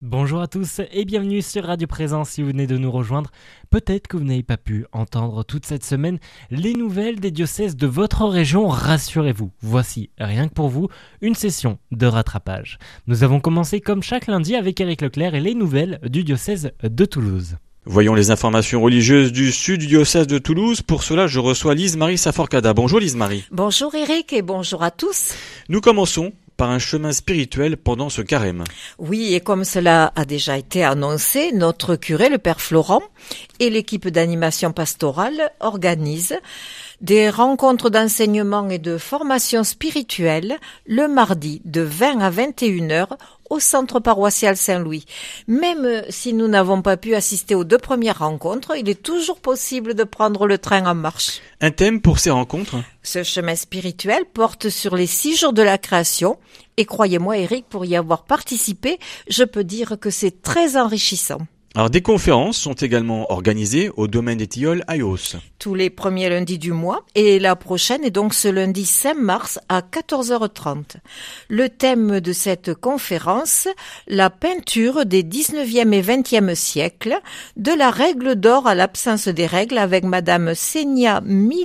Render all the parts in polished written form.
Bonjour à tous et bienvenue sur Radio Présence si vous venez de nous rejoindre. Peut-être que vous n'avez pas pu entendre toute cette semaine les nouvelles des diocèses de votre région, rassurez-vous. Voici, rien que pour vous, une session de rattrapage. Nous avons commencé comme chaque lundi avec Éric Leclerc et les nouvelles du diocèse de Toulouse. Voyons les informations religieuses du sud du diocèse de Toulouse. Pour cela, je reçois Lise-Marie Saforcada. Bonjour Lise-Marie. Bonjour Eric et bonjour à tous. Nous commençons par un chemin spirituel pendant ce carême. Oui, et comme cela a déjà été annoncé, notre curé, le Père Florent, et l'équipe d'animation pastorale organisent des rencontres d'enseignement et de formation spirituelle le mardi de 20 à 21 heures au centre paroissial Saint-Louis. Même si nous n'avons pas pu assister aux 2 premières rencontres, il est toujours possible de prendre le train en marche. Un thème pour ces rencontres ? Ce chemin spirituel porte sur les 6 jours de la création et croyez-moi Eric, pour y avoir participé, je peux dire que c'est très enrichissant. Alors des conférences sont également organisées au domaine des Tilleuls à Yos. Tous les premiers lundis du mois et la prochaine est donc ce lundi 5 mars à 14h30. Le thème de cette conférence, la peinture des 19e et 20e siècles, de la règle d'or à l'absence des règles avec Madame Senia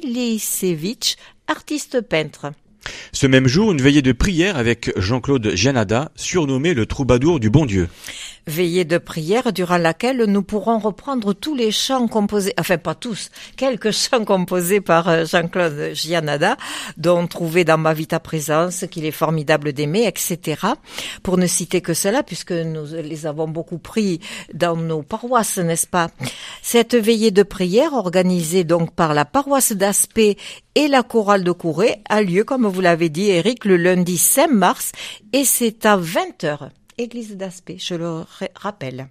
Milicevic, artiste peintre. Ce même jour, une veillée de prière avec Jean-Claude Gianada, surnommé le troubadour du bon Dieu. Veillée de prière durant laquelle nous pourrons reprendre tous les chants composés, enfin pas tous, quelques chants composés par Jean-Claude Gianada, dont trouvé dans Ma Vita Présence, qu'il est formidable d'aimer, etc. Pour ne citer que cela, puisque nous les avons beaucoup pris dans nos paroisses, n'est-ce pas? Cette veillée de prière, organisée donc par la paroisse d'Aspet et la chorale de Couret, a lieu, comme vous l'avez dit Eric, le lundi 5 mars, et c'est à 20h. Église d'Aspet, je le rappelle.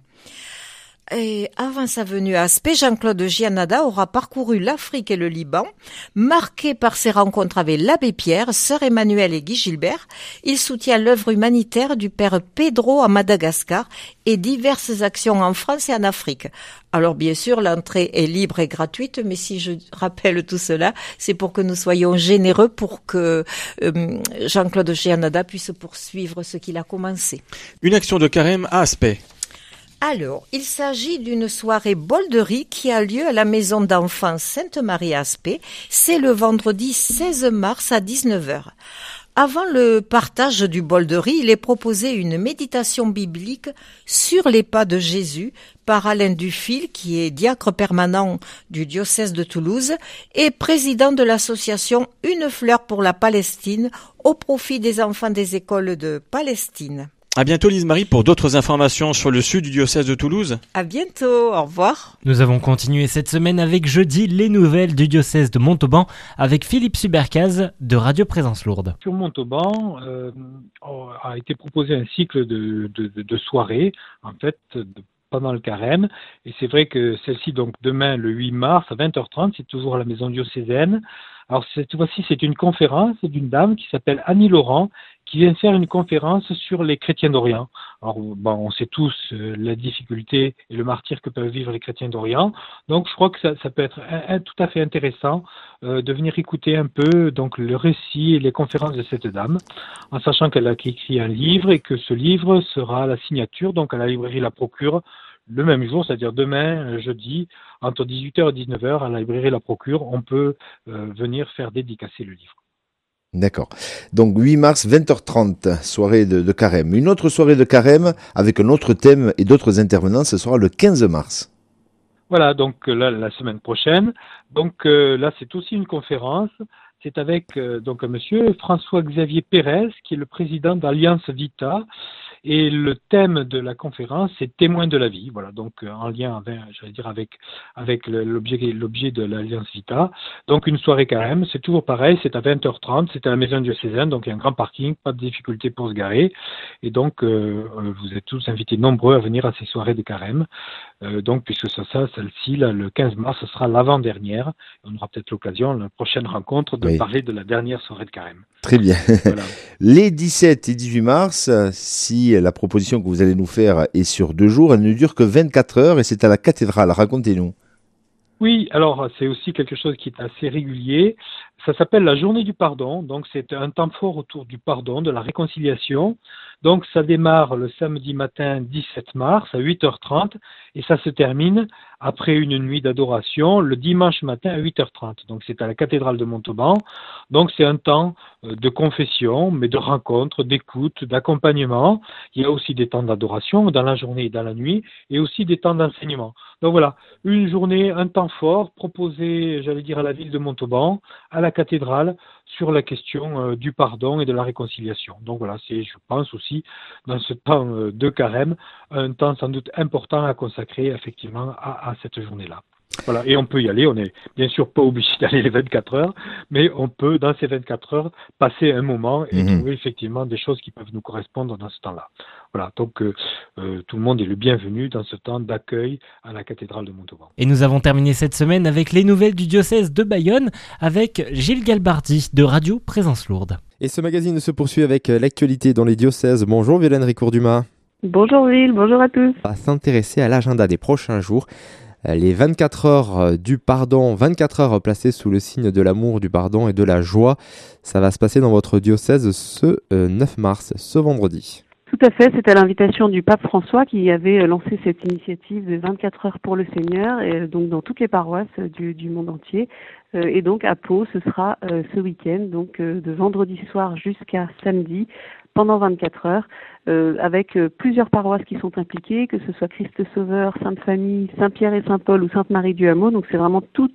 Et avant sa venue à Aspet, Jean-Claude Gianada aura parcouru l'Afrique et le Liban, marqué par ses rencontres avec l'abbé Pierre, sœur Emmanuel et Guy Gilbert. Il soutient l'œuvre humanitaire du père Pedro à Madagascar et diverses actions en France et en Afrique. Alors bien sûr, l'entrée est libre et gratuite, mais si je rappelle tout cela, c'est pour que nous soyons généreux pour que Jean-Claude Gianada puisse poursuivre ce qu'il a commencé. Une action de carême à Aspet. Alors, il s'agit d'une soirée bolderie qui a lieu à la maison d'enfants Sainte-Marie à Aspet. C'est le vendredi 16 mars à 19h. Avant le partage du bol de riz, il est proposé une méditation biblique sur les pas de Jésus par Alain Dufil, qui est diacre permanent du diocèse de Toulouse et président de l'association Une fleur pour la Palestine au profit des enfants des écoles de Palestine. À bientôt Lise-Marie pour d'autres informations sur le sud du diocèse de Toulouse. À bientôt, au revoir. Nous avons continué cette semaine avec jeudi les nouvelles du diocèse de Montauban avec Philippe Subercaz de Radio Présence Lourdes. Sur Montauban a été proposé un cycle de soirées, en fait, pendant le carême. Et c'est vrai que celle-ci, donc demain, le 8 mars, à 20h30, c'est toujours à la maison diocésaine. Alors cette fois-ci, c'est une conférence d'une dame qui s'appelle Annie Laurent, qui vient faire une conférence sur les chrétiens d'Orient. Alors, on sait tous la difficulté et le martyre que peuvent vivre les chrétiens d'Orient. Donc, je crois que ça peut être tout à fait intéressant de venir écouter un peu donc le récit et les conférences de cette dame, en sachant qu'elle a écrit un livre et que ce livre sera à la signature, donc à la librairie La Procure, le même jour, c'est-à-dire demain, jeudi, entre 18h et 19h, à la librairie La Procure, on peut venir faire dédicacer le livre. D'accord. Donc 8 mars, 20h30, soirée de carême. Une autre soirée de carême avec un autre thème et d'autres intervenants, ce sera le 15 mars. Voilà, donc là, la semaine prochaine. Donc là, c'est aussi une conférence. C'est avec donc un monsieur, François-Xavier Pérez, qui est le président d'Alliance Vita. Et le thème de la conférence, c'est témoins de la vie. Voilà, donc en lien avec l'objet de l'Alliance Vita. Donc une soirée carême, c'est toujours pareil, c'est à 20h30, c'est à la maison diocésaine, donc il y a un grand parking, pas de difficulté pour se garer. Et donc vous êtes tous invités nombreux à venir à ces soirées de carême. Donc puisque celle-ci, là, le 15 mars, ce sera l'avant-dernière. On aura peut-être l'occasion, la prochaine rencontre, de parler de la dernière soirée de carême. Très bien. Voilà. Les 17 et 18 mars, si la proposition que vous allez nous faire est sur 2 jours, elle ne dure que 24 heures et c'est à la cathédrale. Racontez-nous. Oui, alors c'est aussi quelque chose qui est assez régulier. Ça s'appelle la journée du pardon, donc c'est un temps fort autour du pardon, de la réconciliation. Donc ça démarre le samedi matin 17 mars à 8h30 et ça se termine après une nuit d'adoration le dimanche matin à 8h30. Donc c'est à la cathédrale de Montauban. Donc c'est un temps de confession, mais de rencontre, d'écoute, d'accompagnement. Il y a aussi des temps d'adoration dans la journée et dans la nuit et aussi des temps d'enseignement. Donc voilà, une journée, un temps fort proposé, j'allais dire, à la ville de Montauban, à la cathédrale, sur la question du pardon et de la réconciliation. Donc voilà, c'est, je pense aussi, dans ce temps de carême, un temps sans doute important à consacrer effectivement à cette journée-là. Voilà, et on peut y aller, on n'est bien sûr pas obligé d'aller les 24 heures, mais on peut, dans ces 24 heures, passer un moment et trouver effectivement des choses qui peuvent nous correspondre dans ce temps-là. Voilà, donc tout le monde est le bienvenu dans ce temps d'accueil à la cathédrale de Montauban. Et nous avons terminé cette semaine avec les nouvelles du diocèse de Bayonne avec Gilles Galbardi de Radio Présence Lourde. Et ce magazine se poursuit avec l'actualité dans les diocèses. Bonjour Violaine Ricourt-Dumas. Bonjour Will, bonjour à tous. On va s'intéresser à l'agenda des prochains jours. Les 24 heures du pardon, 24 heures placées sous le signe de l'amour, du pardon et de la joie. Ça va se passer dans votre diocèse ce 9 mars, ce vendredi. Tout à fait, c'est à l'invitation du pape François qui avait lancé cette initiative de 24 heures pour le Seigneur, et donc dans toutes les paroisses du monde entier. Et donc à Pau, ce sera ce week-end, donc de vendredi soir jusqu'à samedi, pendant 24 heures, avec plusieurs paroisses qui sont impliquées, que ce soit Christ Sauveur, Sainte-Famille, Saint-Pierre et Saint-Paul ou Sainte-Marie du Hameau. Donc c'est vraiment tout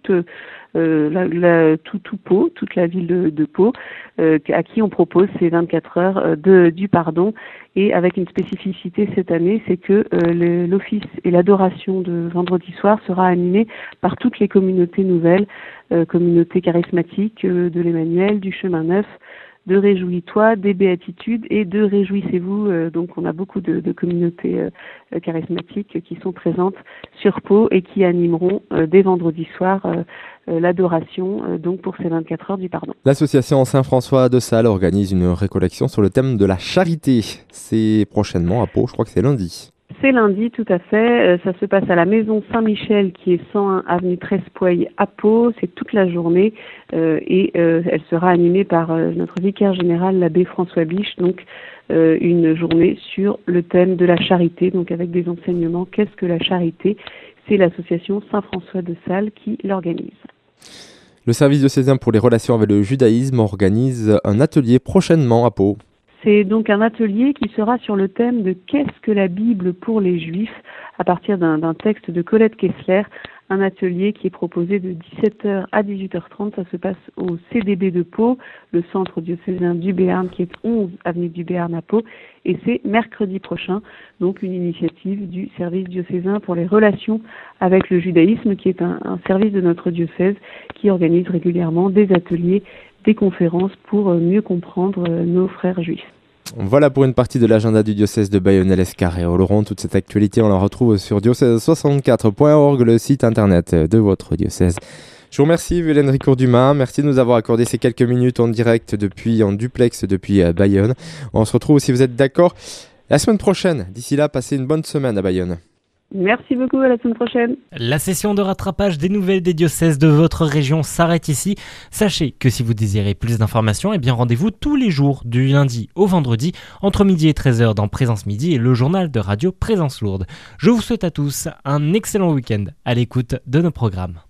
Pau, toute la ville de Pau, à qui on propose ces 24 heures du pardon. Et avec une spécificité cette année, c'est que l'office et l'adoration de vendredi soir sera animé par toutes les communautés nouvelles, communautés charismatiques de l'Emmanuel, du Chemin Neuf, de Réjouis-toi, des Béatitudes et de Réjouissez-vous. Donc on a beaucoup de communautés charismatiques qui sont présentes sur Pau et qui animeront dès vendredi soir l'adoration donc pour ces 24 heures du pardon. L'association Saint-François de Sales organise une récollection sur le thème de la charité. C'est prochainement à Pau, je crois que c'est lundi. C'est lundi, tout à fait. Ça se passe à la maison Saint-Michel qui est 101 avenue Trespouille à Pau. C'est toute la journée et elle sera animée par notre vicaire général, l'abbé François Biche. Donc une journée sur le thème de la charité, donc avec des enseignements. Qu'est-ce que la charité ? C'est l'association Saint-François de Sales qui l'organise. Le service diocésain pour les relations avec le judaïsme organise un atelier prochainement à Pau. C'est donc un atelier qui sera sur le thème de qu'est-ce que la Bible pour les Juifs, à partir d'un texte de Colette Kessler, un atelier qui est proposé de 17h à 18h30. Ça se passe au CDB de Pau, le centre diocésain du Béarn, qui est 11 avenue du Béarn à Pau, et c'est mercredi prochain, donc une initiative du service diocésain pour les relations avec le judaïsme, qui est un service de notre diocèse qui organise régulièrement des ateliers, des conférences pour mieux comprendre nos frères juifs. Voilà pour une partie de l'agenda du diocèse de Bayonne-Lescar-et-Oloron. Toute cette actualité, on la retrouve sur diocèse64.org, le site internet de votre diocèse. Je vous remercie, Violaine Ricourt-Dumas. Merci de nous avoir accordé ces quelques minutes en direct en duplex depuis Bayonne. On se retrouve, si vous êtes d'accord, la semaine prochaine. D'ici là, passez une bonne semaine à Bayonne. Merci beaucoup, à la semaine prochaine. La session de rattrapage des nouvelles des diocèses de votre région s'arrête ici. Sachez que si vous désirez plus d'informations, rendez-vous tous les jours du lundi au vendredi entre midi et 13h dans Présence Midi et le journal de Radio Présence Lourde. Je vous souhaite à tous un excellent week-end à l'écoute de nos programmes.